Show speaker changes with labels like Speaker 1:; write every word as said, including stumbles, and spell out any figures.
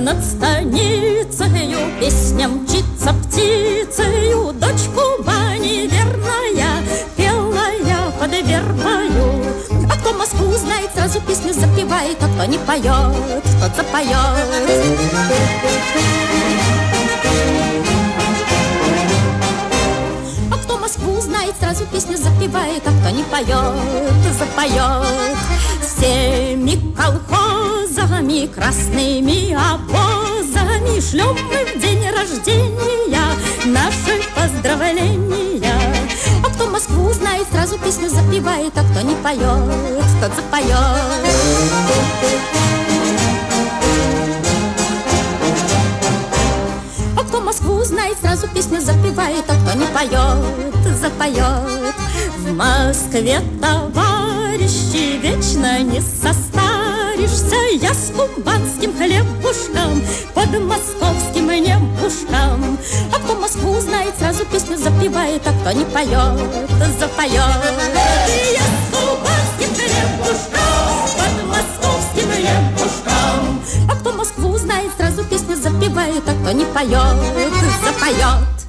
Speaker 1: над станицею песня мчится птицею. Дочь Кубани верная, пела я под вербою. А кто Москву знает, сразу песню запевает, а кто не поет, тот запоет. А кто Москву знает, сразу песню запевает, а кто не поет, запоет. Всеми колхозами, красными обозами шлем мы в день рождения наши поздравления. А кто Москву знает, сразу песню запевает, а кто не поет, тот запоет. А кто Москву знает, сразу песню запевает, а кто не поет, запоет. В Москве, товарищи, вечно не состаришься. Я с кубанским хлебушком под московским небушком. А кто Москву знает, сразу песню запевает, а кто не поет, запоет. Я с кубанским хлебушком под московским небушком. А кто Москву знает, сразу песню запевает, а кто не поет, запоет.